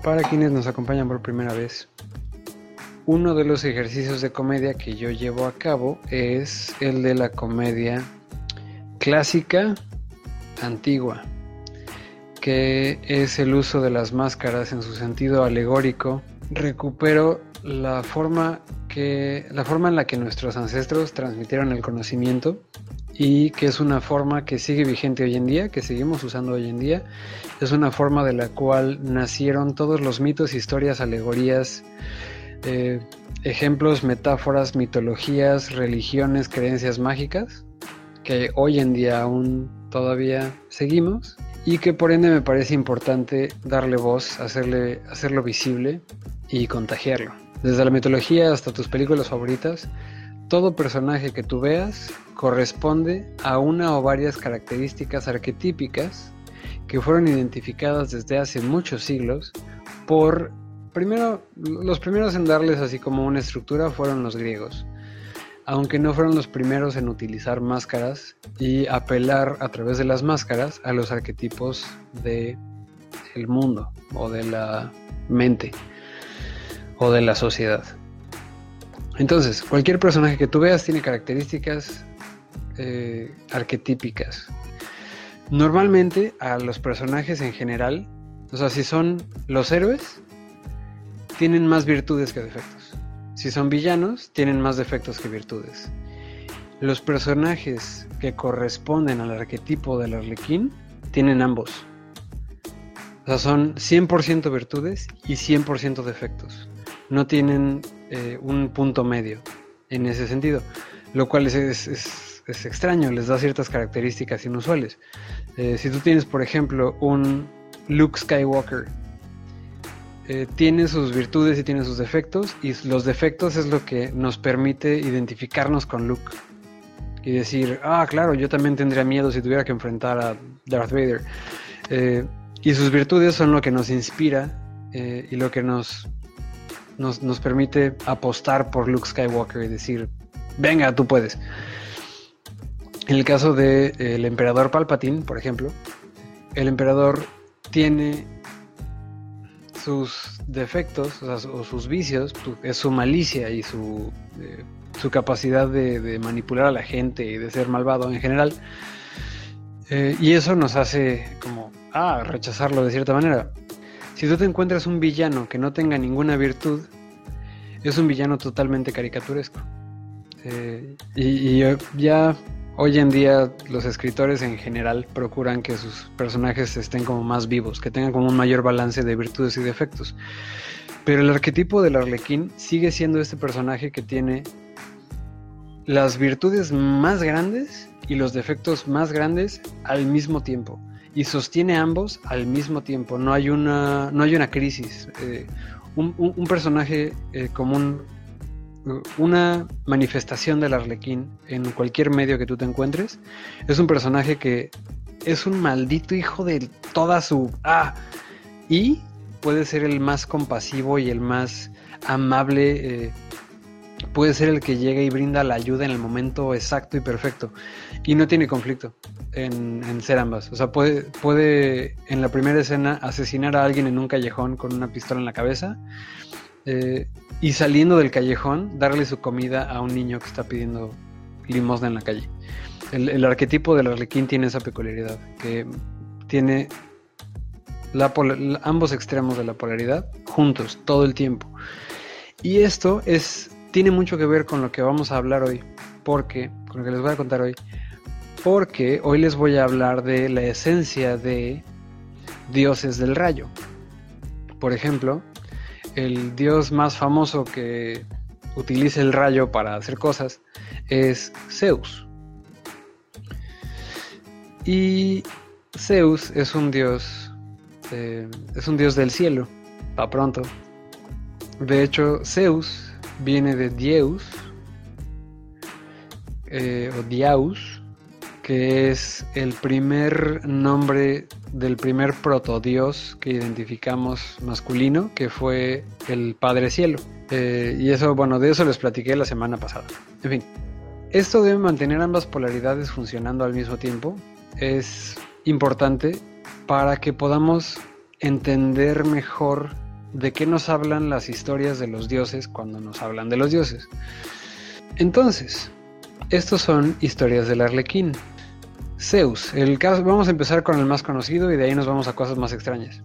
Para quienes nos acompañan por primera vez, uno de los ejercicios de comedia que yo llevo a cabo es el de la comedia clásica antigua, que es el uso de las máscaras en su sentido alegórico. Recupero la forma en la que nuestros ancestros transmitieron el conocimiento y que es una forma que sigue vigente hoy en día, que seguimos usando hoy en día. Es una forma de la cual nacieron todos los mitos, historias, alegorías, ejemplos, metáforas, mitologías, religiones, creencias mágicas, que hoy en día aún todavía seguimos y que por ende me parece importante darle voz, hacerlo visible y contagiarlo. Desde la mitología hasta tus películas favoritas, todo personaje que tú veas corresponde a una o varias características arquetípicas que fueron identificadas desde hace muchos siglos por... los primeros en darles así como una estructura fueron los griegos, aunque no fueron los primeros en utilizar máscaras y apelar a través de las máscaras a los arquetipos del mundo o de la mente o de la sociedad. Entonces, cualquier personaje que tú veas tiene características arquetípicas. Normalmente a los personajes en general, o sea, si son los héroes, tienen más virtudes que defectos. Si son villanos, tienen más defectos que virtudes. Los personajes que corresponden al arquetipo del Arlequín tienen ambos. O sea, son 100% virtudes y 100% defectos. No tienen un punto medio en ese sentido, lo cual es extraño, les da ciertas características inusuales. Si tú tienes, por ejemplo, un Luke Skywalker, tiene sus virtudes y tiene sus defectos, y los defectos es lo que nos permite identificarnos con Luke y decir, claro, yo también tendría miedo si tuviera que enfrentar a Darth Vader. Y sus virtudes son lo que nos inspira y lo que nos permite apostar por Luke Skywalker y decir, venga, tú puedes. En el caso del emperador Palpatine, por ejemplo, el emperador tiene sus defectos, o sus vicios, es su malicia y su capacidad de manipular a la gente y de ser malvado en general. Y eso nos hace como rechazarlo de cierta manera. Si tú te encuentras un villano que no tenga ninguna virtud, es un villano totalmente caricaturesco. Y ya hoy en día los escritores en general procuran que sus personajes estén como más vivos, que tengan como un mayor balance de virtudes y defectos. Pero el arquetipo del Arlequín sigue siendo este personaje que tiene las virtudes más grandes y los defectos más grandes al mismo tiempo. Y sostiene ambos al mismo tiempo. No hay una crisis. Un personaje común, una manifestación del Arlequín en cualquier medio que tú te encuentres, es un personaje que es un maldito hijo de toda su... y puede ser el más compasivo y el más amable, puede ser el que llega y brinda la ayuda en el momento exacto y perfecto, y no tiene conflicto en ser ambas. O sea, puede en la primera escena asesinar a alguien en un callejón con una pistola en la cabeza, y saliendo del callejón darle su comida a un niño que está pidiendo limosna en la calle. El arquetipo del Arlequín tiene esa peculiaridad, que tiene ambos extremos de la polaridad juntos todo el tiempo. Y esto tiene mucho que ver con lo que vamos a hablar hoy, con lo que les voy a contar hoy, porque hoy les voy a hablar de la esencia de dioses del rayo. Por ejemplo, el dios más famoso que utiliza el rayo para hacer cosas es Zeus. Y Zeus es un dios del cielo, pa' pronto. De hecho, Zeus viene de Dieus, o Diaus, que es el primer nombre del primer protodios que identificamos masculino, que fue el Padre Cielo. Y eso, de eso les platiqué la semana pasada. En fin, esto de mantener ambas polaridades funcionando al mismo tiempo es importante para que podamos entender mejor de qué nos hablan las historias de los dioses cuando nos hablan de los dioses. Entonces, estos son historias del Arlequín. Zeus, vamos a empezar con el más conocido y de ahí nos vamos a cosas más extrañas.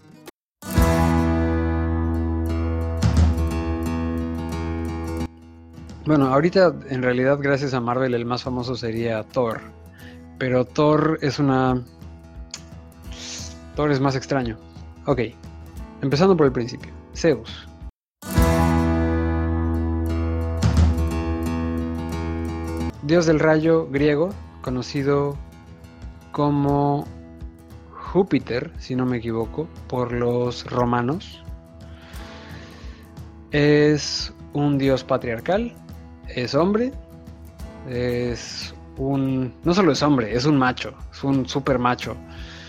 Bueno, ahorita en realidad gracias a Marvel el más famoso sería Thor, pero Thor es más extraño. Ok, empezando por el principio. Zeus. Dios del rayo griego, conocido como Júpiter, si no me equivoco, por los romanos. Es un dios patriarcal, es hombre, no solo es hombre, es un macho, es un super macho.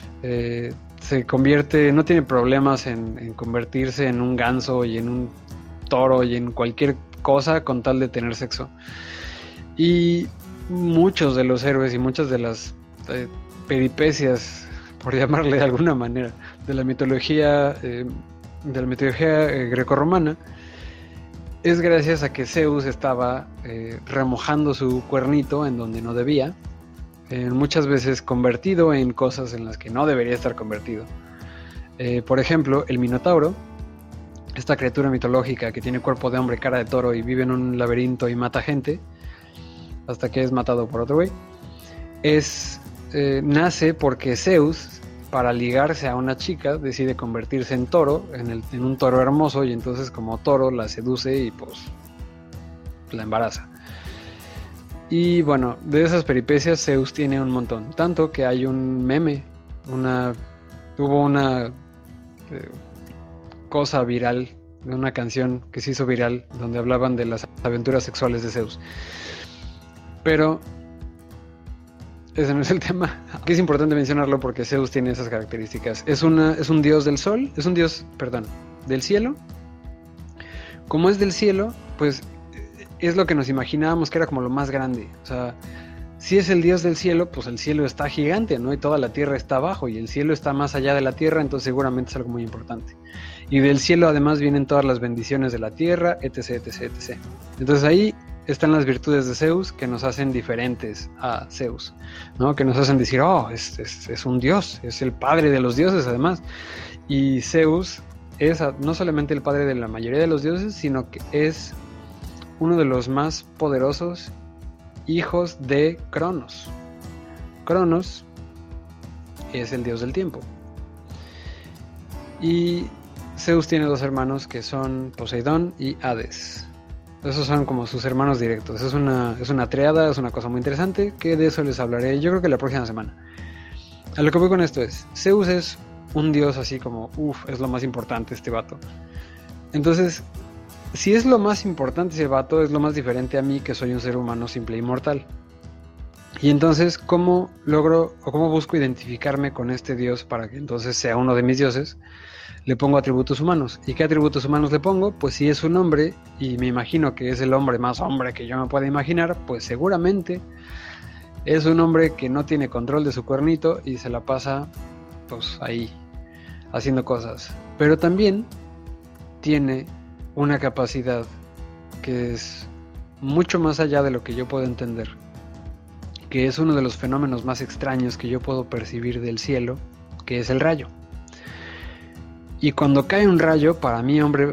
No tiene problemas en convertirse en un ganso y en un toro y en cualquier cosa con tal de tener sexo. Y muchos de los héroes y muchas de las peripecias, por llamarle de alguna manera, de la mitología grecorromana, es gracias a que Zeus estaba remojando su cuernito en donde no debía, muchas veces convertido en cosas en las que no debería estar convertido. Por ejemplo, el Minotauro, esta criatura mitológica que tiene cuerpo de hombre, cara de toro y vive en un laberinto y mata gente, hasta que es matado por otro güey, nace porque Zeus, para ligarse a una chica, decide convertirse en toro, en un toro hermoso, y entonces como toro la seduce y pues la embaraza. Y bueno, de esas peripecias Zeus tiene un montón, tanto que hay un meme, hubo una cosa viral, de una canción que se hizo viral, donde hablaban de las aventuras sexuales de Zeus. Pero ese no es el tema. Aquí es importante mencionarlo porque Zeus tiene esas características. Es un dios del sol, es un dios, del cielo. Como es del cielo, pues es lo que nos imaginábamos que era como lo más grande. O sea, si es el dios del cielo, pues el cielo está gigante, ¿no? Y toda la tierra está abajo y el cielo está más allá de la tierra, entonces seguramente es algo muy importante. Y del cielo además vienen todas las bendiciones de la tierra, etc, etc, etc. Entonces ahí están las virtudes de Zeus que nos hacen diferentes a Zeus, ¿no? Que nos hacen decir, es un dios, es el padre de los dioses además. Y Zeus es no solamente el padre de la mayoría de los dioses, sino que es uno de los más poderosos hijos de Cronos. Cronos es el dios del tiempo. Y Zeus tiene dos hermanos que son Poseidón y Hades. Esos son como sus hermanos directos. Es una triada, es una cosa muy interesante, que de eso les hablaré yo creo que la próxima semana. A lo que voy con esto es, Zeus es un dios así como, es lo más importante este vato. Entonces, si es lo más importante ese vato, es lo más diferente a mí, que soy un ser humano simple y mortal. Y entonces, ¿cómo logro o cómo busco identificarme con este dios para que entonces sea uno de mis dioses? Le pongo atributos humanos. ¿Y qué atributos humanos le pongo? Pues si es un hombre, y me imagino que es el hombre más hombre que yo me pueda imaginar, pues seguramente es un hombre que no tiene control de su cuernito y se la pasa pues ahí haciendo cosas. Pero también tiene una capacidad que es mucho más allá de lo que yo puedo entender, que es uno de los fenómenos más extraños que yo puedo percibir del cielo, que es el rayo. Y cuando cae un rayo, para mí hombre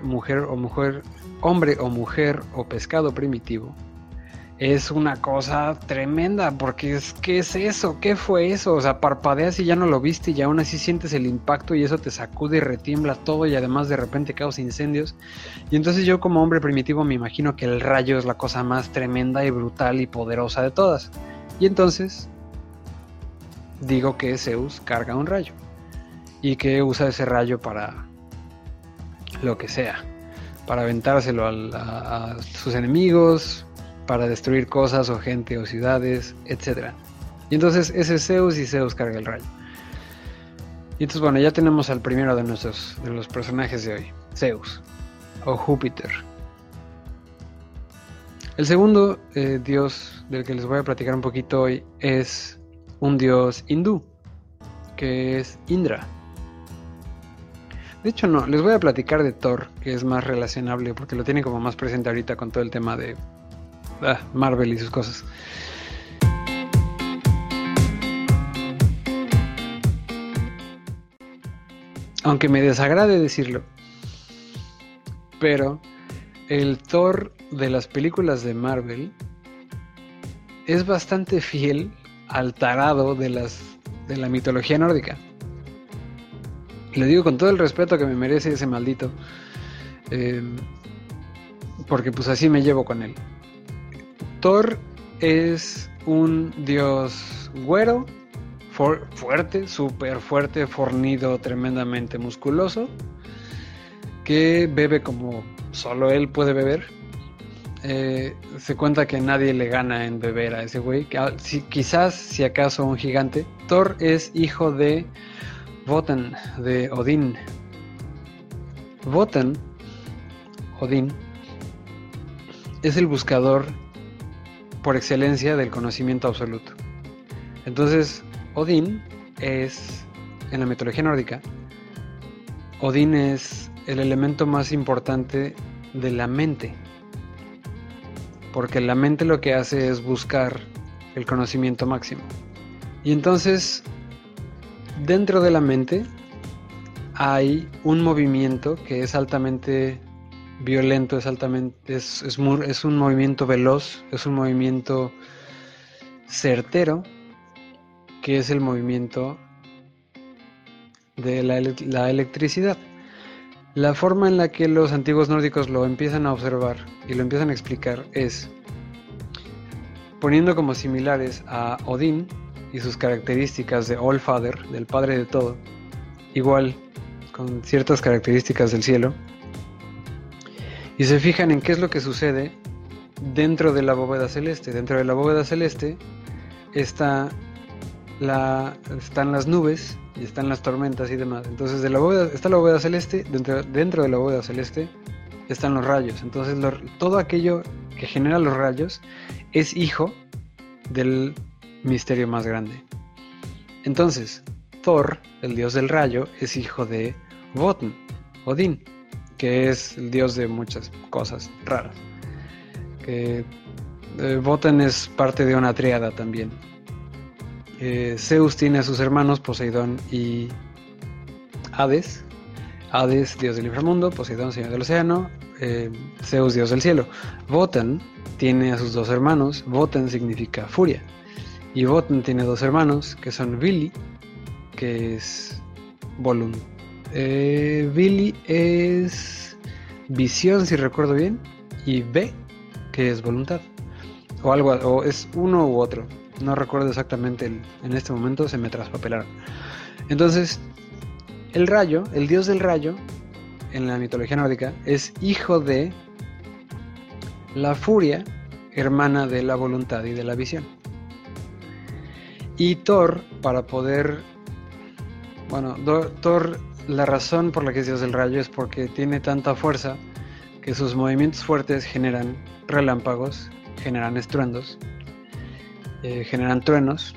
o mujer o pescado primitivo, es una cosa tremenda, porque ¿qué es eso? ¿Qué fue eso? O sea, parpadeas y ya no lo viste y aún así sientes el impacto y eso te sacude y retiembla todo y además de repente causa incendios. Y entonces yo como hombre primitivo me imagino que el rayo es la cosa más tremenda y brutal y poderosa de todas. Y entonces digo que Zeus carga un rayo y que usa ese rayo para lo que sea, para aventárselo a sus enemigos, para destruir cosas o gente o ciudades, etc. Y entonces ese es Zeus y Zeus carga el rayo. Y entonces bueno, ya tenemos al primero de los personajes de hoy, Zeus o Júpiter. El segundo dios del que les voy a platicar un poquito hoy es un dios hindú, que es Indra. De hecho no, les voy a platicar de Thor, que es más relacionable porque lo tiene como más presente ahorita con todo el tema de Marvel y sus cosas. Aunque me desagrade decirlo, pero el Thor de las películas de Marvel es bastante fiel al tarado de la mitología nórdica. Y lo digo con todo el respeto que me merece ese maldito, porque pues así me llevo con él. Thor es un dios güero, fuerte, súper fuerte, fornido, tremendamente musculoso, que bebe como solo él puede beber. Se cuenta que nadie le gana en beber a ese güey. Quizás, si acaso, un gigante. Thor es hijo de Wotan, de Odín. Wotan, Odín, es el buscador por excelencia del conocimiento absoluto. Entonces, Odín es, en la mitología nórdica, Odín es el elemento más importante de la mente. Porque la mente lo que hace es buscar el conocimiento máximo. Y entonces, dentro de la mente hay un movimiento que es altamente violento, es un movimiento veloz, es un movimiento certero, que es el movimiento de la electricidad. La forma en la que los antiguos nórdicos lo empiezan a observar y lo empiezan a explicar es poniendo como similares a Odín y sus características de Allfather, del padre de todo, igual con ciertas características del cielo, y se fijan en qué es lo que sucede dentro de la bóveda celeste. Dentro de la bóveda celeste están las nubes y están las tormentas y demás. Entonces está la bóveda celeste, dentro de la bóveda celeste están los rayos. Entonces todo aquello que genera los rayos es hijo del misterio más grande. Entonces Thor, el dios del rayo, es hijo de Wotan, Odín, que es el dios de muchas cosas raras. Wotan es parte de una tríada también. Zeus tiene a sus hermanos Poseidón y Hades. Hades, dios del inframundo, Poseidón, señor del océano, Zeus, dios del cielo. Wotan tiene a sus dos hermanos. Wotan significa furia. Y Wotan tiene dos hermanos que son Vili, que es Vili es visión, si recuerdo bien, y Ve, que es voluntad. O es uno u otro. No recuerdo exactamente en este momento, se me traspapelaron. Entonces, el rayo, el dios del rayo, en la mitología nórdica, es hijo de la furia, hermana de la voluntad y de la visión. Y Thor, Thor, la razón por la que es dios del rayo es porque tiene tanta fuerza que sus movimientos fuertes generan relámpagos, generan estruendos, generan truenos,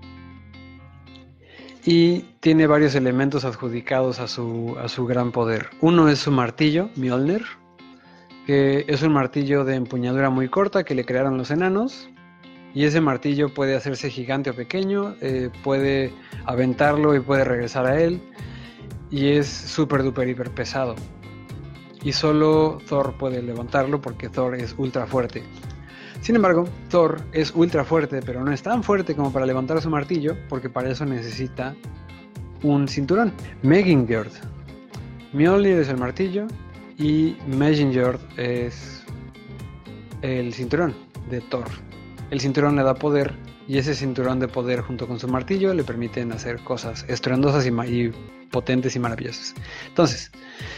y tiene varios elementos adjudicados a su gran poder. Uno es su martillo, Mjolnir, que es un martillo de empuñadura muy corta que le crearon los enanos, y ese martillo puede hacerse gigante o pequeño, puede aventarlo y puede regresar a él, y es súper duper hiper pesado, y solo Thor puede levantarlo porque Thor es ultra fuerte. Sin embargo, Thor es ultra fuerte, pero no es tan fuerte como para levantar su martillo, porque para eso necesita un cinturón. Megingjöld. Mjolnir es el martillo y Megingjöld es el cinturón de Thor. El cinturón le da poder, y ese cinturón de poder junto con su martillo le permiten hacer cosas estruendosas y potentes y maravillosas. Entonces,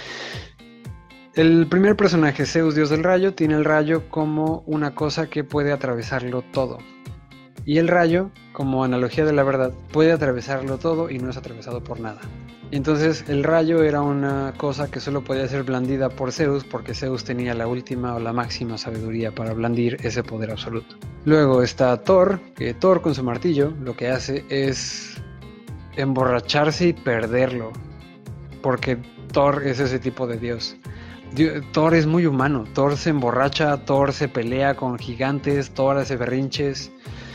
el primer personaje, Zeus, dios del rayo, tiene el rayo como una cosa que puede atravesarlo todo. Y el rayo, como analogía de la verdad, puede atravesarlo todo y no es atravesado por nada. Entonces el rayo era una cosa que solo podía ser blandida por Zeus, porque Zeus tenía la última o la máxima sabiduría para blandir ese poder absoluto. Luego está Thor, que Thor con su martillo lo que hace es emborracharse y perderlo, porque Thor es ese tipo de dios. Thor es muy humano. Thor se emborracha, Thor se pelea con gigantes, Thor hace berrinches.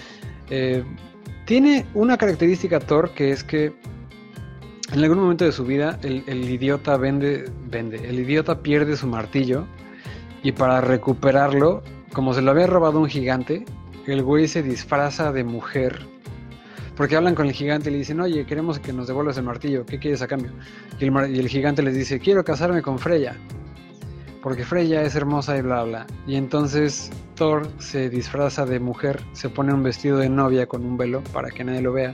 Tiene una característica Thor, que es que en algún momento de su vida el idiota el idiota pierde su martillo, y para recuperarlo, como se lo había robado un gigante, el güey se disfraza de mujer. Porque hablan con el gigante y le dicen, oye, queremos que nos devuelvas el martillo, ¿qué quieres a cambio? Y el gigante les dice, quiero casarme con Freya, porque Freya es hermosa y bla bla. Y entonces Thor se disfraza de mujer, se pone un vestido de novia con un velo para que nadie lo vea,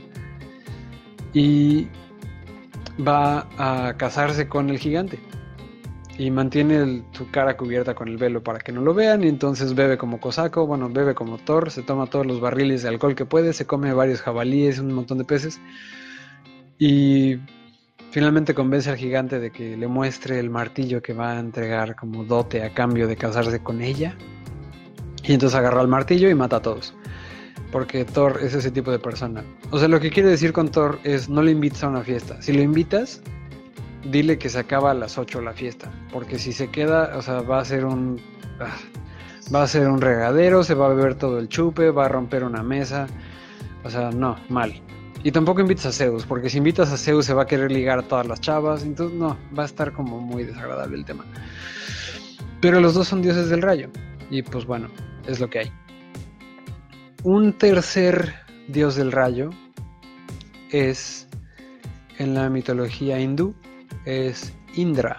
y va a casarse con el gigante. Y mantiene su cara cubierta con el velo para que no lo vean, y entonces bebe como cosaco, bebe como Thor, se toma todos los barriles de alcohol que puede, se come varios jabalíes, un montón de peces, y finalmente convence al gigante de que le muestre el martillo que va a entregar como dote a cambio de casarse con ella. Y entonces agarra el martillo y mata a todos, porque Thor es ese tipo de persona. O sea, lo que quiere decir con Thor es, no le invites a una fiesta. Si lo invitas, dile que se acaba a las 8 la fiesta, porque si se queda, o sea, va a ser un regadero, se va a beber todo el chupe, va a romper una mesa, o sea, no, mal. Y tampoco invites a Zeus, porque si invitas a Zeus se va a querer ligar a todas las chavas, entonces no, va a estar como muy desagradable el tema. Pero los dos son dioses del rayo, y pues bueno, es lo que hay. Un tercer dios del rayo es, en la mitología hindú, es Indra.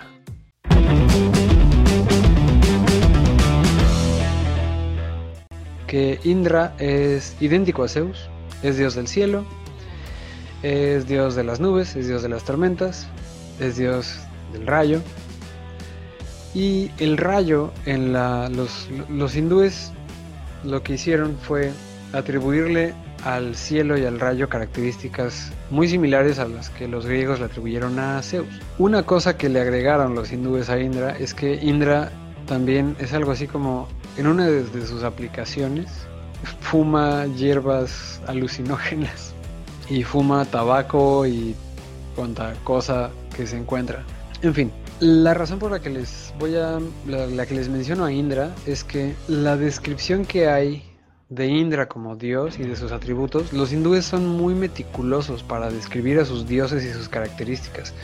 Que Indra es idéntico a Zeus, es dios del cielo, es dios de las nubes, es dios de las tormentas, es dios del rayo. Y el rayo, los hindúes lo que hicieron fue atribuirle al cielo y al rayo características muy similares a las que los griegos le atribuyeron a Zeus. Una cosa que le agregaron los hindúes a Indra es que Indra también es algo así como, en una de sus aplicaciones, fuma hierbas alucinógenas y fuma tabaco y cuanta cosa que se encuentra. En fin, la razón por la que les menciono a Indra es que la descripción que hay de Indra como dios y de sus atributos, los hindúes son muy meticulosos para describir a sus dioses y sus características.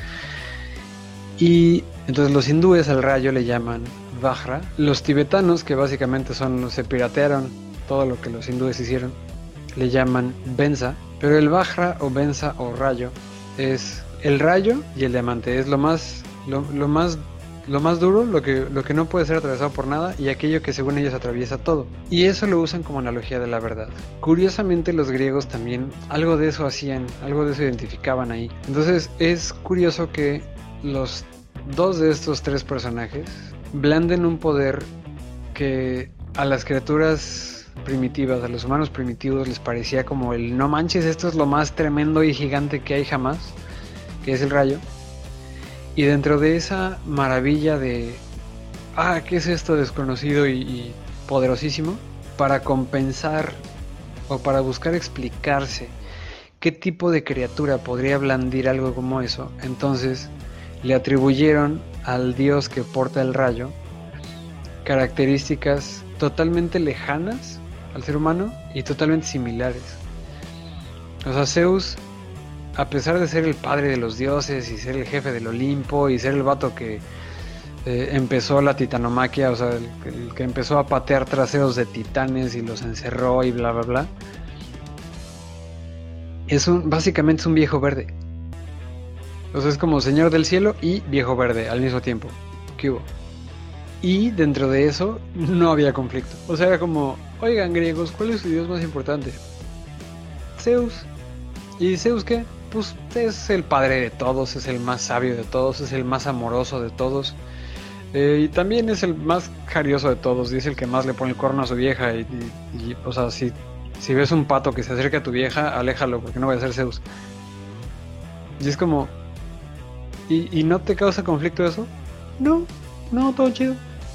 Y entonces los hindúes al rayo le llaman Vajra. Los tibetanos, que básicamente se piratearon todo lo que los hindúes hicieron, le llaman Venza. Pero el Vajra o Venza o rayo es el rayo y el diamante. Es lo más duro, lo que no puede ser atravesado por nada, y aquello que según ellos atraviesa todo. Y eso lo usan como analogía de la verdad. Curiosamente los griegos también algo de eso hacían, algo de eso identificaban ahí. Entonces es curioso que los dos de estos tres personajes blanden un poder que a las criaturas primitivas, a los humanos primitivos, les parecía como el no manches, esto es lo más tremendo y gigante que hay jamás, que es el rayo. Y dentro de esa maravilla de ¿qué es esto desconocido y poderosísimo? Para compensar o para buscar explicarse qué tipo de criatura podría blandir algo como eso, entonces le atribuyeron al dios que porta el rayo características totalmente lejanas al ser humano y totalmente similares. O sea, Zeus, a pesar de ser el padre de los dioses y ser el jefe del Olimpo y ser el vato que empezó la titanomaquia, o sea, el que empezó a patear traseros de titanes y los encerró y bla bla bla, básicamente es un viejo verde. O sea, es como señor del cielo y viejo verde al mismo tiempo. ¿Qué hubo? Y dentro de eso no había conflicto. O sea, era como, oigan griegos, ¿cuál es su dios más importante? Zeus. ¿Y Zeus qué? Pues es el padre de todos, es el más sabio de todos, es el más amoroso de todos, y también es el más jarioso de todos, y es el que más le pone el cuerno a su vieja, y o sea, si ves un pato que se acerca a tu vieja, aléjalo, porque no va a ser Zeus. Y es como, ¿y no te causa conflicto eso? No, todo chido.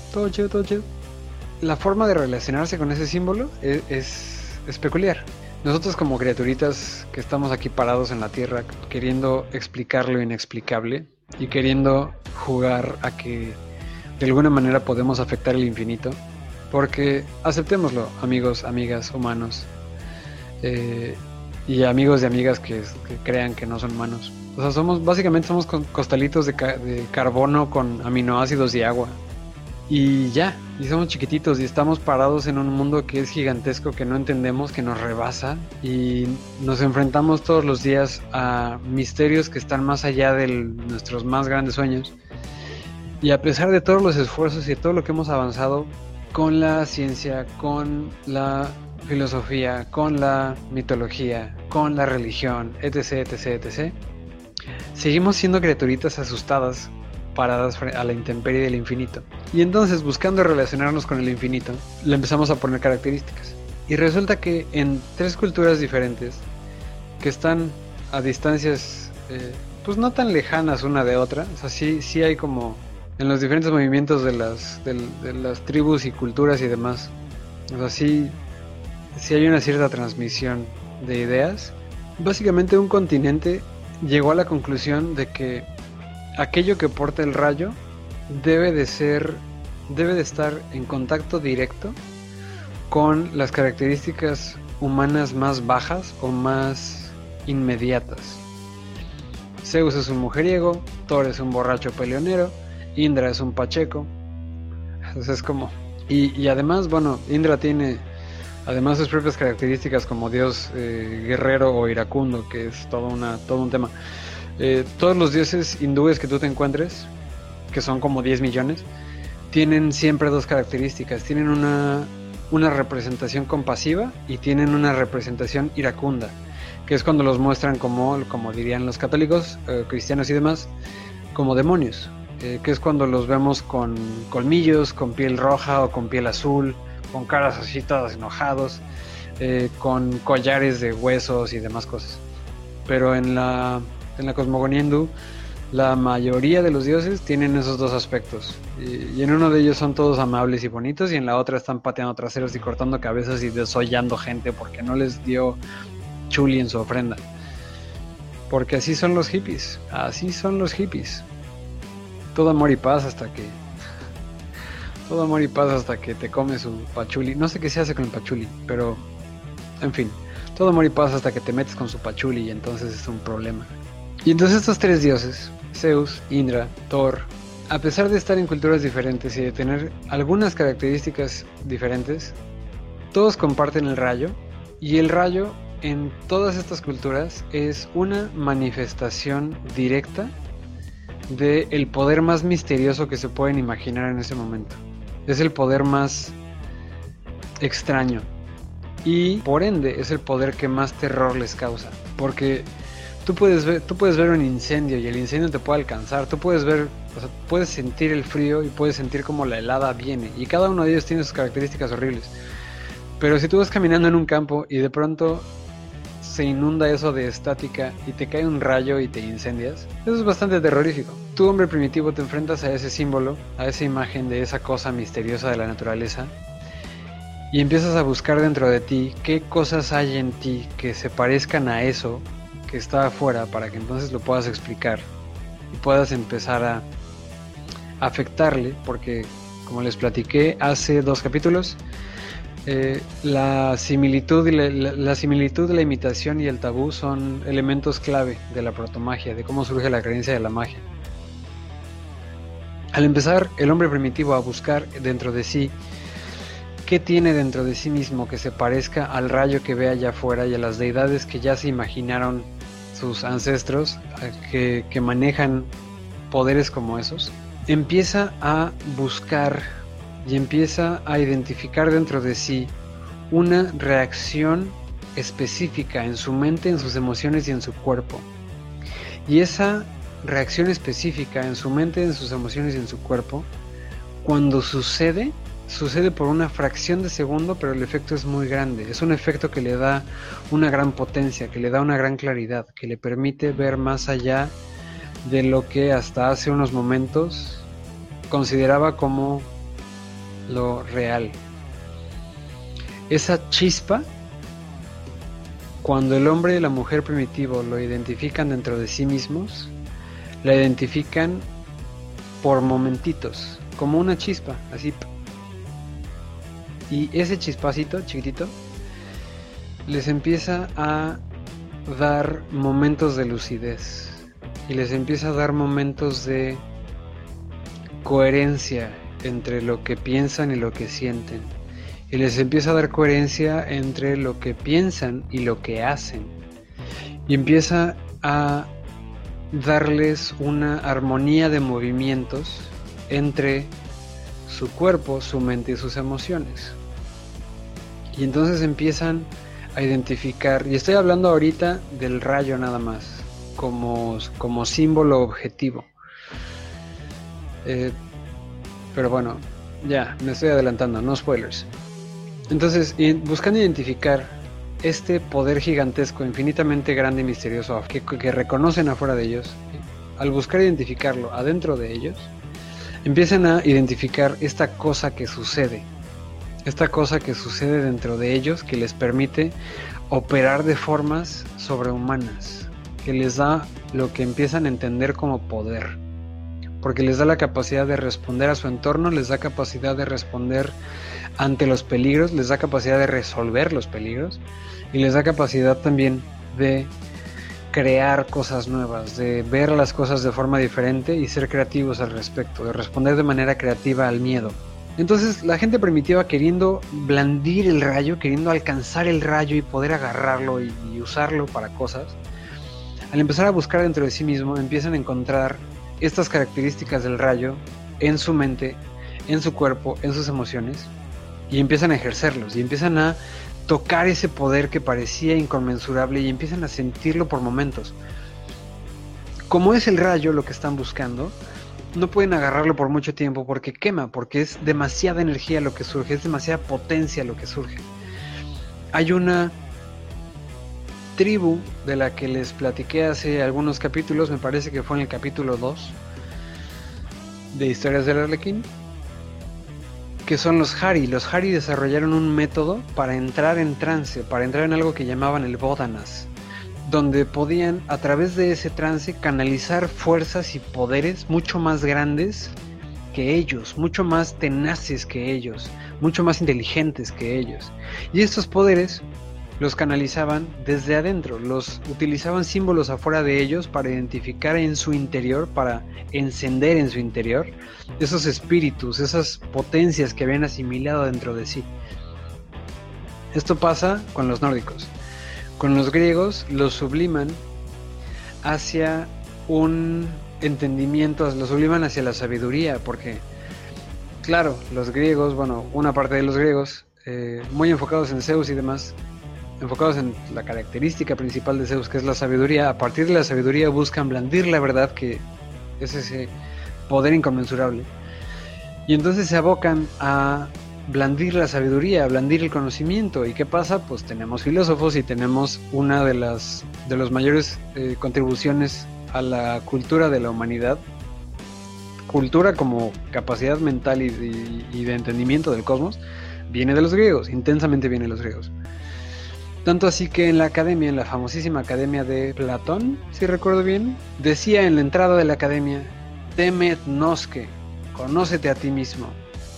La forma de relacionarse con ese símbolo es peculiar. Nosotros como criaturitas que estamos aquí parados en la tierra queriendo explicar lo inexplicable, y queriendo jugar a que de alguna manera podemos afectar el infinito. Porque aceptémoslo, amigos, amigas, humanos, y amigos y amigas que crean que no son humanos. O sea, básicamente somos costalitos de carbono con aminoácidos y agua. Y ya, y somos chiquititos y estamos parados en un mundo que es gigantesco, que no entendemos, que nos rebasa y nos enfrentamos todos los días a misterios que están más allá de nuestros más grandes sueños. Y a pesar de todos los esfuerzos y de todo lo que hemos avanzado con la ciencia, con la filosofía, con la mitología, con la religión, etc, etc, etc, seguimos siendo criaturitas asustadas, paradas a la intemperie del infinito. Y entonces, buscando relacionarnos con el infinito, le empezamos a poner características. Y resulta que en 3 culturas diferentes, que están a distancias, pues no tan lejanas una de otra, o sea, sí hay como en los diferentes movimientos de las tribus y culturas y demás, o sea, sí hay una cierta transmisión de ideas. Básicamente un continente llegó a la conclusión de que aquello que porta el rayo debe de estar en contacto directo con las características humanas más bajas o más inmediatas. Zeus es un mujeriego, Thor es un borracho peleonero, Indra es un pacheco. Entonces es como... Y además, bueno, Indra tiene además sus propias características como dios guerrero o iracundo, que es todo un tema. Todos los dioses hindúes que tú te encuentres, que son como 10 millones, tienen siempre 2 características. Tienen una representación compasiva y tienen una representación iracunda, que es cuando los muestran como dirían los católicos, cristianos y demás, como demonios, que es cuando los vemos con colmillos, con piel roja o con piel azul, con caras así todos enojados, con collares de huesos y demás cosas. Pero en la cosmogonía hindú, la mayoría de los dioses tienen esos 2 aspectos, y en uno de ellos son todos amables y bonitos, y en la otra están pateando traseros y cortando cabezas y desollando gente porque no les dio chuli en su ofrenda. Porque así son los hippies, todo amor y paz hasta que te comes su pachuli. No sé qué se hace con el pachuli, pero en fin, todo amor y paz hasta que te metes con su pachuli y entonces es un problema. Y entonces estos 3 dioses, Zeus, Indra, Thor, a pesar de estar en culturas diferentes y de tener algunas características diferentes, todos comparten el rayo, y el rayo en todas estas culturas es una manifestación directa del poder más misterioso que se pueden imaginar en ese momento. Es el poder más extraño y por ende es el poder que más terror les causa, porque tú puedes ver un incendio y el incendio te puede alcanzar, tú puedes ver, o sea, puedes sentir el frío y puedes sentir como la helada viene, y cada uno de ellos tiene sus características horribles. Pero si tú vas caminando en un campo y de pronto se inunda eso de estática y te cae un rayo y te incendias, eso es bastante terrorífico. Tú, hombre primitivo, te enfrentas a ese símbolo, a esa imagen de esa cosa misteriosa de la naturaleza, y empiezas a buscar dentro de ti qué cosas hay en ti que se parezcan a eso que está afuera, para que entonces lo puedas explicar y puedas empezar a afectarle, porque como les platiqué hace 2 capítulos, la similitud, la imitación y el tabú son elementos clave de la protomagia, de cómo surge la creencia de la magia. Al empezar el hombre primitivo a buscar dentro de sí qué tiene dentro de sí mismo que se parezca al rayo que ve allá afuera y a las deidades que ya se imaginaron sus ancestros, que manejan poderes como esos, empieza a buscar y empieza a identificar dentro de sí una reacción específica en su mente, en sus emociones y en su cuerpo. Y esa reacción específica en su mente, en sus emociones y en su cuerpo, cuando sucede por una fracción de segundo, pero el efecto es muy grande. Es un efecto que le da una gran potencia, que le da una gran claridad, que le permite ver más allá de lo que hasta hace unos momentos consideraba como lo real. Esa chispa, cuando el hombre y la mujer primitivo lo identifican dentro de sí mismos, la identifican por momentitos, como una chispa, así. Y ese chispacito chiquitito les empieza a dar momentos de lucidez y les empieza a dar momentos de coherencia entre lo que piensan y lo que sienten, y les empieza a dar coherencia entre lo que piensan y lo que hacen, y empieza a darles una armonía de movimientos entre su cuerpo, su mente y sus emociones. Y entonces empiezan a identificar, y estoy hablando ahorita del rayo nada más, como símbolo objetivo. Pero bueno, ya, me estoy adelantando, no spoilers. Entonces, buscando identificar este poder gigantesco, infinitamente grande y misterioso que reconocen afuera de ellos, al buscar identificarlo adentro de ellos, empiezan a identificar esta cosa que sucede dentro de ellos, que les permite operar de formas sobrehumanas, que les da lo que empiezan a entender como poder, porque les da la capacidad de responder a su entorno, les da capacidad de responder ante los peligros, les da capacidad de resolver los peligros, y les da capacidad también de crear cosas nuevas, de ver las cosas de forma diferente y ser creativos al respecto, de responder de manera creativa al miedo. Entonces la gente primitiva, queriendo blandir el rayo, queriendo alcanzar el rayo y poder agarrarlo y usarlo para cosas, al empezar a buscar dentro de sí mismo, empiezan a encontrar estas características del rayo en su mente, en su cuerpo, en sus emociones, y empiezan a ejercerlos, y empiezan a tocar ese poder que parecía inconmensurable, y empiezan a sentirlo por momentos. Como es el rayo lo que están buscando, no pueden agarrarlo por mucho tiempo porque quema, porque es demasiada energía lo que surge, es demasiada potencia lo que surge. Hay una tribu de la que les platiqué hace algunos capítulos, me parece que fue en el capítulo 2 de Historias del Arlequín, que son los Hari. Los Hari desarrollaron un método para entrar en trance, para entrar en algo que llamaban el Bodhanas, donde podían a través de ese trance canalizar fuerzas y poderes mucho más grandes que ellos, mucho más tenaces que ellos, mucho más inteligentes que ellos. Y estos poderes los canalizaban desde adentro, los utilizaban símbolos afuera de ellos para identificar en su interior, para encender en su interior esos espíritus, esas potencias que habían asimilado dentro de sí. Esto pasa con los nórdicos. Con los griegos los subliman hacia un entendimiento, los subliman hacia la sabiduría, porque claro, los griegos, bueno, una parte de los griegos, muy enfocados en Zeus y demás, enfocados en la característica principal de Zeus, que es la sabiduría. A partir de la sabiduría buscan blandir la verdad, que es ese poder inconmensurable, y entonces se abocan a blandir la sabiduría, a blandir el conocimiento. ¿Y qué pasa? Pues tenemos filósofos y tenemos una de las mayores contribuciones a la cultura de la humanidad, cultura como capacidad mental y de entendimiento del cosmos, viene de los griegos, intensamente viene de los griegos. Tanto así que en la academia, en la famosísima academia de Platón, si recuerdo bien, decía en la entrada de la academia: Temet nosque, conócete a ti mismo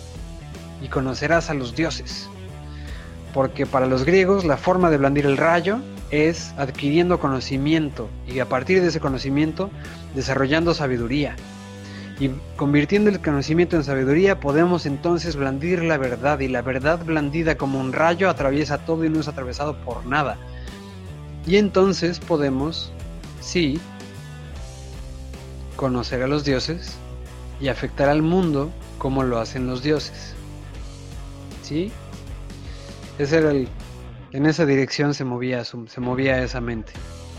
y conocerás a los dioses. Porque para los griegos la forma de blandir el rayo es adquiriendo conocimiento, y a partir de ese conocimiento desarrollando sabiduría. Y convirtiendo el conocimiento en sabiduría podemos entonces blandir la verdad, y la verdad blandida como un rayo atraviesa todo y no es atravesado por nada. Y entonces podemos, sí, conocer a los dioses y afectar al mundo como lo hacen los dioses. ¿Sí? Ese era en esa dirección se movía esa mente.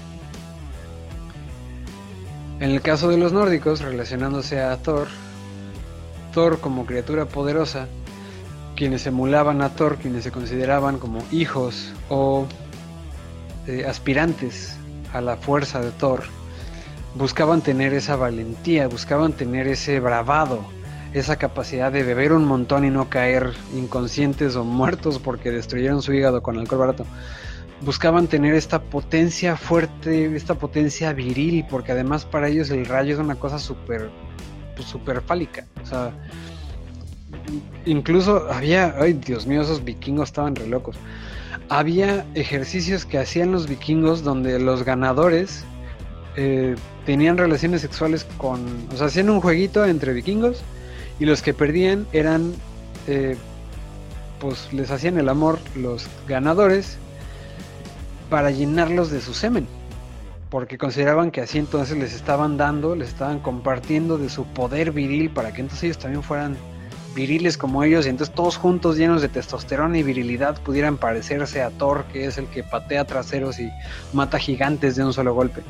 En el caso de los nórdicos, relacionándose a Thor como criatura poderosa, quienes emulaban a Thor, quienes se consideraban como hijos o aspirantes a la fuerza de Thor, buscaban tener esa valentía, buscaban tener ese bravado, esa capacidad de beber un montón y no caer inconscientes o muertos porque destruyeron su hígado con alcohol barato. buscaban tener esta potencia fuerte, esta potencia viril, porque además para ellos el rayo es una cosa súper, pues, súper fálica. O sea, incluso había, ay Dios mío, esos vikingos estaban re locos. Había ejercicios que hacían los vikingos donde los ganadores tenían relaciones sexuales con, o sea, hacían un jueguito entre vikingos, y los que perdían eran, pues les hacían el amor los ganadores para llenarlos de su semen, porque consideraban que así entonces les estaban dando, les estaban compartiendo de su poder viril, para que entonces ellos también fueran viriles como ellos, y entonces todos juntos, llenos de testosterona y virilidad, pudieran parecerse a Thor, que es el que patea traseros y mata gigantes de un solo golpe.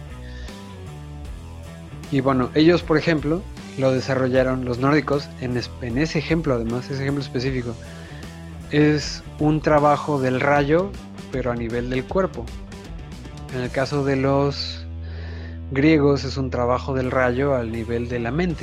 Y bueno, ellos, por ejemplo, lo desarrollaron los nórdicos en ese ejemplo, además, ese ejemplo específico es un trabajo del rayo, pero a nivel del cuerpo. En el caso de los griegos es un trabajo del rayo al nivel de la mente.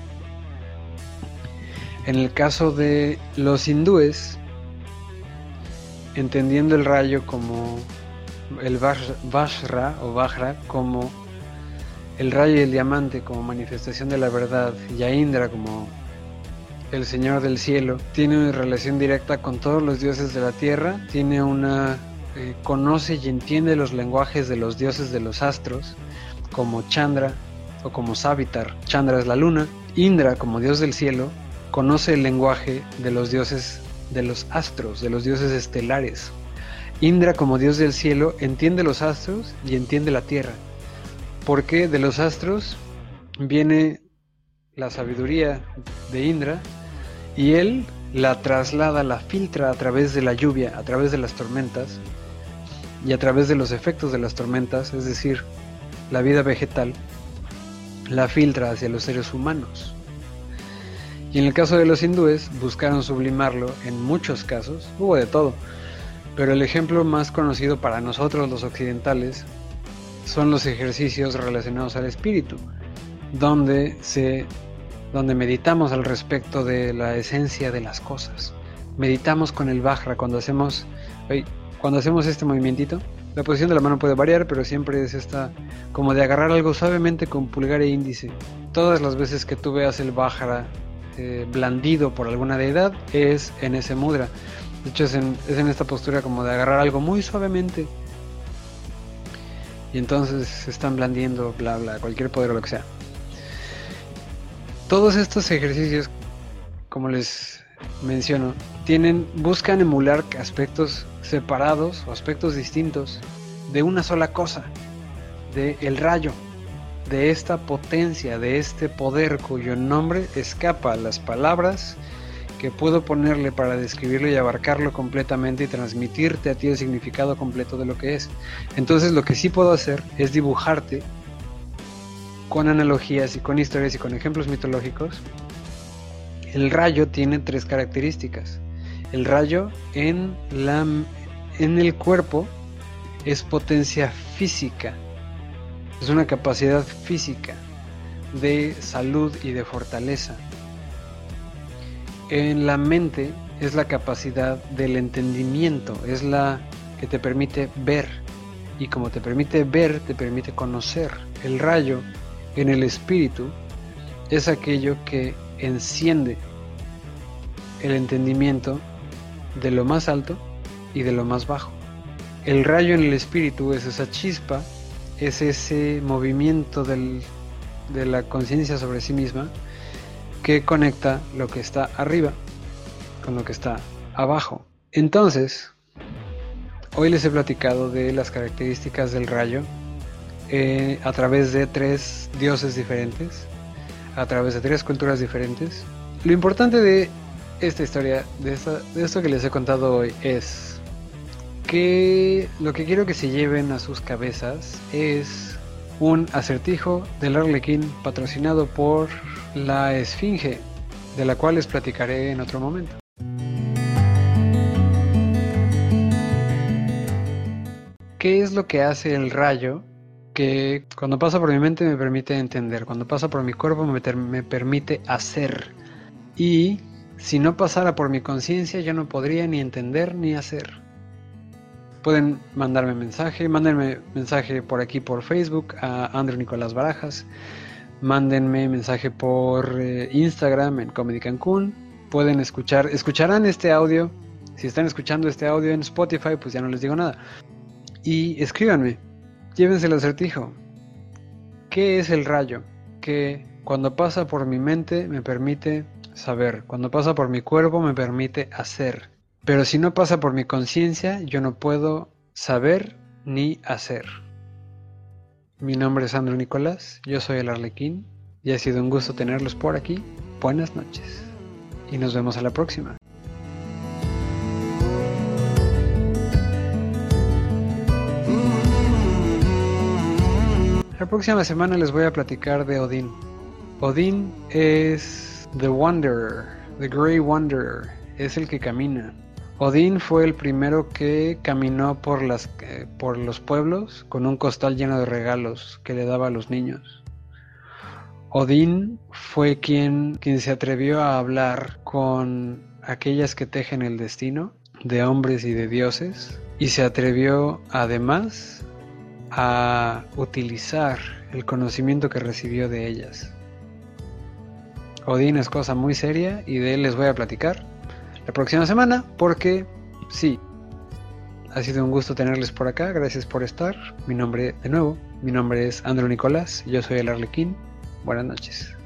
En el caso de los hindúes, entendiendo el rayo como el Vajra o Vajra, como el rayo y el diamante como manifestación de la verdad, y a Indra como el señor del cielo, tiene una relación directa con todos los dioses de la tierra, tiene una conoce y entiende los lenguajes de los dioses de los astros, como Chandra o como Savitar. Chandra es la luna. Indra, como dios del cielo, conoce el lenguaje de los dioses de los astros, de los dioses estelares. Indra, como dios del cielo, entiende los astros y entiende la tierra, porque de los astros viene la sabiduría de Indra, y él la traslada, la filtra a través de la lluvia, a través de las tormentas y a través de los efectos de las tormentas, es decir, la vida vegetal, la filtra hacia los seres humanos. Y en el caso de los hindúes buscaron sublimarlo en muchos casos, hubo de todo, pero el ejemplo más conocido para nosotros los occidentales son los ejercicios relacionados al espíritu, donde meditamos al respecto de la esencia de las cosas. Meditamos con el Vajra cuando hacemos este movimientito. La posición de la mano puede variar, pero siempre es esta, como de agarrar algo suavemente con pulgar e índice. Todas las veces que tú veas el Vajra blandido por alguna deidad, es en ese mudra. De hecho, es en esta postura como de agarrar algo muy suavemente, y entonces se están blandiendo, bla bla, cualquier poder o lo que sea. Todos estos ejercicios, como les menciono, buscan emular aspectos separados o aspectos distintos de una sola cosa, de el rayo, de esta potencia, de este poder cuyo nombre escapa a las palabras que puedo ponerle para describirlo y abarcarlo completamente y transmitirte a ti el significado completo de lo que es. Entonces lo que sí puedo hacer es dibujarte con analogías y con historias y con ejemplos mitológicos. El rayo tiene 3 características. El rayo en el cuerpo es potencia física, es una capacidad física de salud y de fortaleza. En la mente es la capacidad del entendimiento, es la que te permite ver, y como te permite ver, te permite conocer. El rayo en el espíritu es aquello que enciende el entendimiento de lo más alto y de lo más bajo. El rayo en el espíritu es esa chispa, es ese movimiento de la conciencia sobre sí misma que conecta lo que está arriba con lo que está abajo. Entonces, hoy les he platicado de las características del rayo a través de 3 dioses diferentes, a través de 3 culturas diferentes. Lo importante de esta historia, de esto que les he contado hoy, es que lo que quiero que se lleven a sus cabezas es un acertijo del Arlequín patrocinado por la Esfinge, de la cual les platicaré en otro momento. ¿Qué es lo que hace el rayo que cuando pasa por mi mente me permite entender, cuando pasa por mi cuerpo me permite hacer? Y si no pasara por mi conciencia yo no podría ni entender ni hacer. pueden mandarme mensaje, mándenme mensaje por aquí por Facebook a Andrew Nicolás Barajas, mándenme mensaje por Instagram en Comedy Cancún, pueden escucharán este audio, si están escuchando este audio en Spotify pues ya no les digo nada, y escríbanme, llévense el acertijo, ¿qué es el rayo? Que cuando pasa por mi mente me permite saber, cuando pasa por mi cuerpo me permite hacer, pero si no pasa por mi conciencia yo no puedo saber ni hacer. Mi nombre es Andrew Nicolás, yo soy el Arlequín y ha sido un gusto tenerlos por aquí. Buenas noches y nos vemos a la próxima. La próxima semana les voy a platicar de Odín. Odín es The Wanderer, The Grey Wanderer, es el que camina. Odín fue el primero que caminó por los pueblos con un costal lleno de regalos que le daba a los niños. Odín fue quien se atrevió a hablar con aquellas que tejen el destino, de hombres y de dioses, y se atrevió además a utilizar el conocimiento que recibió de ellas. Odín es cosa muy seria y de él les voy a platicar la próxima semana porque sí, ha sido un gusto tenerles por acá, gracias por estar. Mi nombre es Andrew Nicolás, yo soy el Arlequín. Buenas noches.